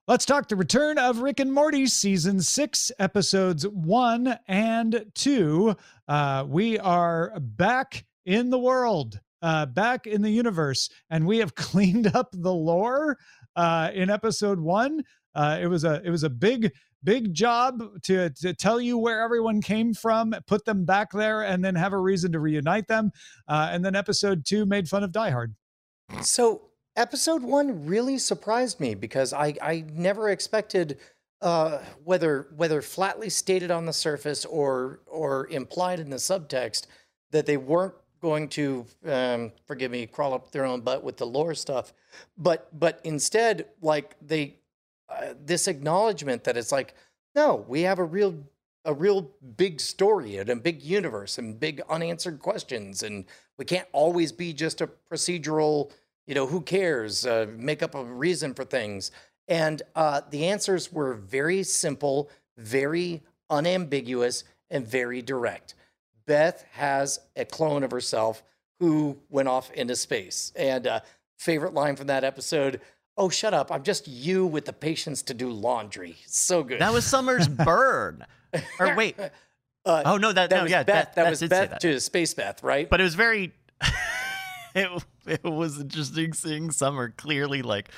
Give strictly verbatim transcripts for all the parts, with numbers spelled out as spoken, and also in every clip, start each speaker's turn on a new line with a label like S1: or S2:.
S1: Let's talk the return of Rick and Morty season six, episodes one and two. Uh, we are back in the world, uh, back in the universe, and we have cleaned up the lore uh, in episode one. Uh, it was a it was a big big job to to tell you where everyone came from, put them back there, and then have a reason to reunite them. Uh, and then episode two made fun of Die Hard.
S2: So. Episode one really surprised me because I, I never expected, uh, whether whether flatly stated on the surface or or implied in the subtext, that they weren't going to, um, forgive me, crawl up their own butt with the lore stuff, but but instead, like they, uh, this acknowledgement that it's like, no, we have a real a real big story and a big universe and big unanswered questions, and we can't always be just a procedural. You know, who cares? Uh, make up a reason for things. And uh, the answers were very simple, very unambiguous, and very direct. Beth has a clone of herself who went off into space. And uh, favorite line from that episode, oh, shut up. I'm just you with the patience to do laundry. So good.
S3: That was Summer's burn. Or wait.
S2: Uh,
S3: oh, no, that,
S2: that
S3: no,
S2: was
S3: yeah.
S2: Beth.
S3: That,
S2: that,
S3: that
S2: was
S3: did
S2: Beth
S3: that.
S2: to Space Beth, right?
S3: But it was very... It, it was interesting seeing Summer clearly like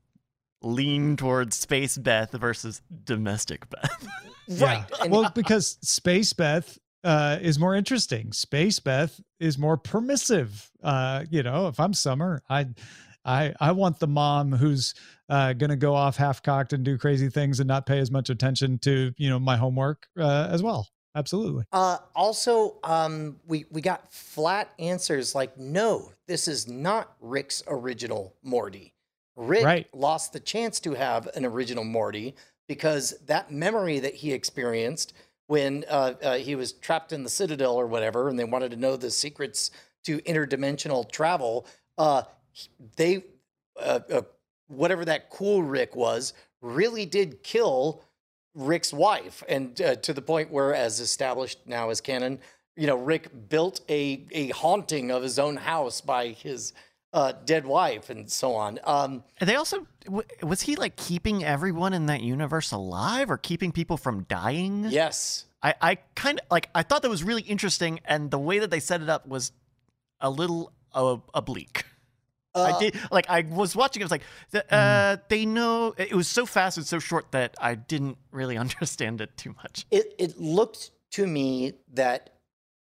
S3: lean towards Space Beth versus domestic Beth.
S1: Right. Yeah. Well, because Space Beth uh, is more interesting. Space Beth is more permissive. Uh, you know, if I'm Summer, I, I, I want the mom who's uh, going to go off half cocked and do crazy things and not pay as much attention to, you know, my homework uh, as well. Absolutely.
S2: Uh, also, um, we, we got flat answers like, no, this is not Rick's original Morty. Rick
S1: right.
S2: lost the chance to have an original Morty because that memory that he experienced when uh, uh, he was trapped in the Citadel or whatever, and they wanted to know the secrets to interdimensional travel, uh, they, uh, uh, whatever that cool Rick was, really did kill Rick's wife, and uh, to the point where, as established now as canon, you know, Rick built a a haunting of his own house by his uh, dead wife, and so on. Um,
S3: and they also was he like keeping everyone in that universe alive or keeping people from dying?
S2: Yes,
S3: I I kind of like I thought that was really interesting, and the way that they set it up was a little uh, oblique. Uh, I did like I was watching. It was like uh, mm. they know it was so fast and so short that I didn't really understand it too much.
S2: It it looked to me that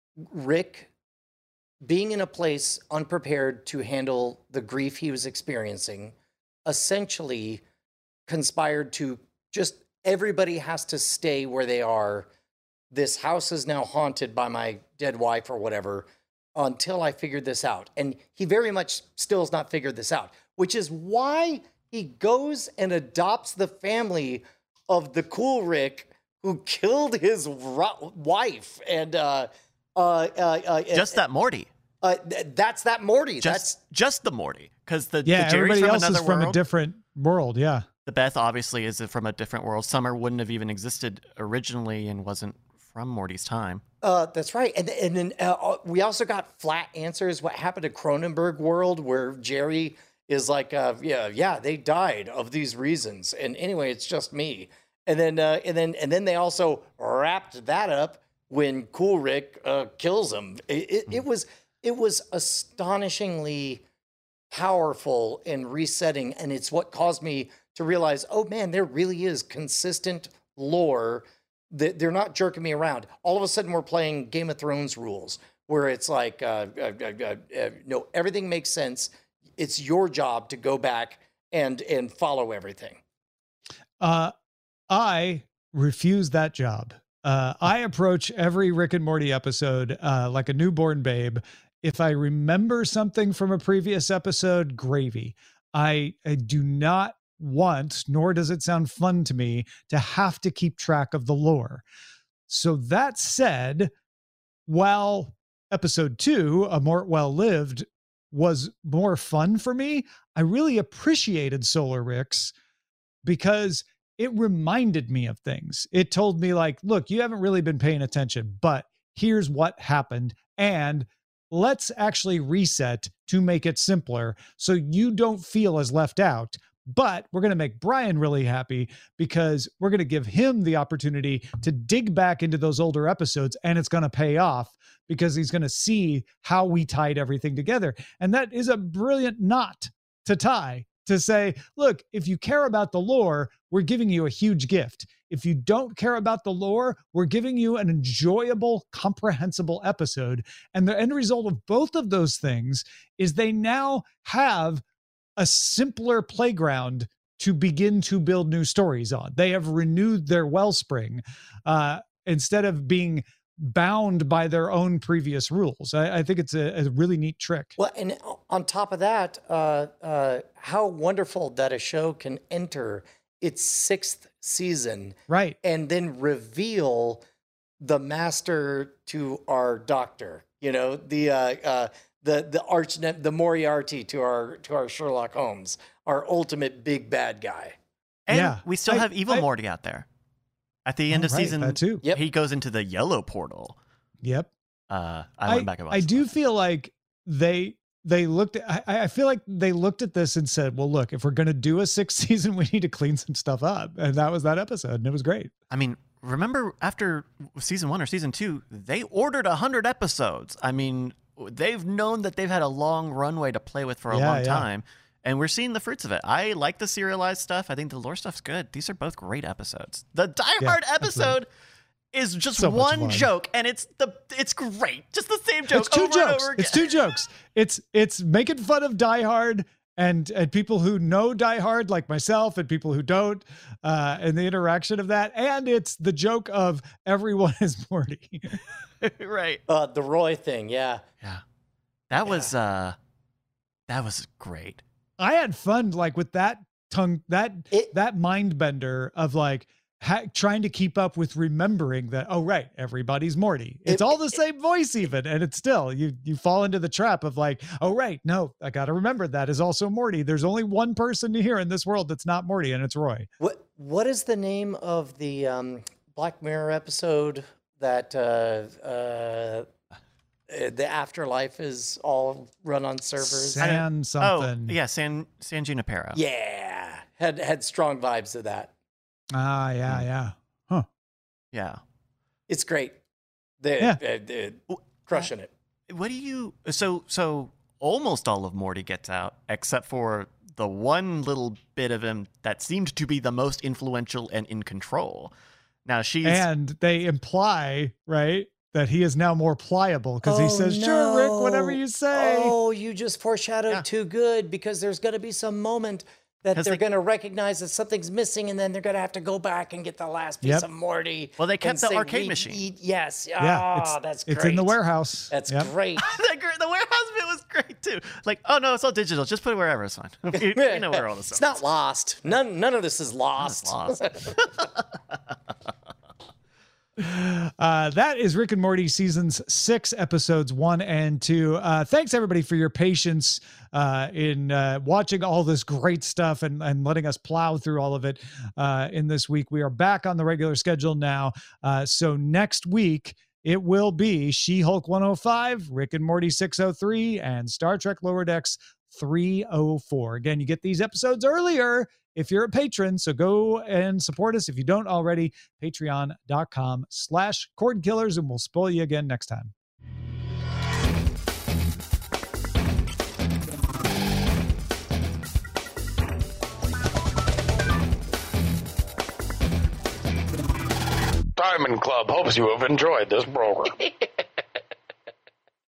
S2: Rick, being in a place unprepared to handle the grief he was experiencing, essentially conspired to just everybody has to stay where they are. This house is now haunted by my dead wife or whatever. Until I figured this out. And he very much still has not figured this out, which is why he goes and adopts the family of the cool Rick who killed his ro- wife. And uh, uh, uh, uh,
S3: just that Morty.
S2: Uh, th- that's that Morty.
S3: Just,
S2: that's
S3: just the Morty. Because the,
S1: yeah,
S3: the Jerry's
S1: everybody
S3: from
S1: else
S3: another
S1: is from
S3: world.
S1: a different world. Yeah.
S3: The Beth obviously is from a different world. Summer wouldn't have even existed originally and wasn't from Morty's time.
S2: Uh, that's right. And, and then uh, we also got flat answers. What happened to Cronenberg World, where Jerry is like, uh, yeah, yeah, they died of these reasons. And anyway, it's just me. And then, uh, and then, and then they also wrapped that up when Cool Rick uh, kills him. It, it, it was, it was astonishingly powerful and resetting. And it's what caused me to realize, oh man, there really is consistent lore. They're not jerking me around. All of a sudden, we're playing Game of Thrones rules, where it's like, uh, uh, uh, uh, no, everything makes sense. It's your job to go back and and follow everything.
S1: Uh, I refuse that job. Uh, I approach every Rick and Morty episode uh, like a newborn babe. If I remember something from a previous episode, gravy. I, I do not want, nor does it sound fun to me, to have to keep track of the lore. So that said, while episode two, A Mort Well Lived, was more fun for me, I really appreciated Solar Rick's because it reminded me of things. It told me like, look, you haven't really been paying attention, but here's what happened. And let's actually reset to make it simpler so you don't feel as left out. But we're going to make Brian really happy because we're going to give him the opportunity to dig back into those older episodes, and it's going to pay off because he's going to see how we tied everything together. And that is a brilliant knot to tie, to say, look, if you care about the lore, we're giving you a huge gift. If you don't care about the lore, we're giving you an enjoyable, comprehensible episode. And the end result of both of those things is they now have a simpler playground to begin to build new stories on. They have renewed their wellspring uh, instead of being bound by their own previous rules. I, I think it's a, a really neat trick.
S2: Well, and on top of that, uh, uh, how wonderful that a show can enter its sixth season,
S1: right,
S2: and then reveal the master to our doctor. You know, the uh, uh, the the arch the Moriarty to our to our Sherlock Holmes, our ultimate big bad guy.
S3: And
S1: yeah.
S3: we still
S1: I,
S3: have Evil
S1: I,
S3: Morty out there. At the end
S1: oh,
S3: of
S1: right,
S3: season,
S1: that too.
S2: Yep.
S3: he goes into the yellow portal.
S1: Yep.
S3: Uh, I went back and watched
S1: I do
S3: that.
S1: feel like they they looked at, I, I feel like they looked at this and said, well, look, if we're going to do a sixth season, we need to clean some stuff up. And that was that episode. And it was great.
S3: I mean, remember after season one or season two, they ordered one hundred episodes. I mean, they've known that they've had a long runway to play with for a
S1: Yeah,
S3: long
S1: yeah.
S3: time. And we're seeing the fruits of it. I like the serialized stuff. I think the lore stuff's good. These are both great episodes. The Die
S1: Yeah,
S3: Hard episode
S1: absolutely.
S3: is just
S1: So much
S3: one
S1: fun.
S3: joke, and it's the it's great. Just the same joke
S1: It's two
S3: over
S1: jokes.
S3: and over again.
S1: It's two jokes. It's it's making fun of Die Hard and and people who know Die Hard like myself and people who don't, uh, and the interaction of that. And it's the joke of everyone is Morty.
S3: Right.
S2: Uh, the Roy thing, yeah.
S3: Yeah. That was uh that was great.
S1: I had fun like with that tongue that
S2: It-
S1: that mind bender of like ha- trying to keep up with remembering that, oh right, everybody's Morty. It's
S2: It-
S1: all the same voice even, and it's still you you fall into the trap of like, oh right, no, I got to remember that is also Morty. There's only one person here in this world that's not Morty, and it's Roy.
S2: What what is the name of the um, Black Mirror episode that uh, uh, the afterlife is all run on servers?
S1: San something.
S3: Oh, yeah, San San Junipero.
S2: Yeah, had had strong vibes of that.
S1: Ah, yeah, yeah. Huh.
S3: Yeah.
S2: It's great. They,
S1: Yeah.
S2: they, they're crushing it.
S3: What do you so so almost all of Morty gets out except for the one little bit of him that seemed to be the most influential and in control. Now she's
S1: And they imply, right, that he is now more pliable because he
S2: Oh,
S1: says, sure, Rick, whatever
S2: no.
S1: you say.
S2: Oh, you just foreshadowed
S3: Yeah.
S2: too good, because there's going to be some moment that
S3: 'Cause
S2: they're
S3: they-
S2: going to recognize that something's missing, and then they're going to have to go back and get the last piece
S1: Yep.
S2: of Morty.
S3: Well, they kept
S2: and
S3: the
S2: say,
S3: arcade
S2: "We
S3: machine."
S2: eat-" Yes.
S1: Yeah,
S2: Ah,
S1: it's,
S2: that's
S1: it's
S2: great.
S1: in the warehouse.
S2: That's
S1: Yep.
S2: great.
S3: the, gr- the warehouse bit was great too. Like, oh no, it's all digital. Just put it wherever. It's fine. we, we know where all this
S2: It's
S3: stuff
S2: not lost. None. None of this is lost.
S3: is. Lost.
S1: Uh, that is Rick and Morty seasons six, episodes one and two. Uh, thanks everybody for your patience uh, in uh, watching all this great stuff and, and letting us plow through all of it uh, in this week. We are back on the regular schedule now. Uh, so next week, it will be She-Hulk one oh five, Rick and Morty six oh three, and Star Trek Lower Decks three oh four. Again, you get these episodes earlier if you're a patron, so go and support us. If you don't already, patreon.com slash cord killers, and we'll spoil you again next time.
S4: Diamond Club hopes you have enjoyed this program.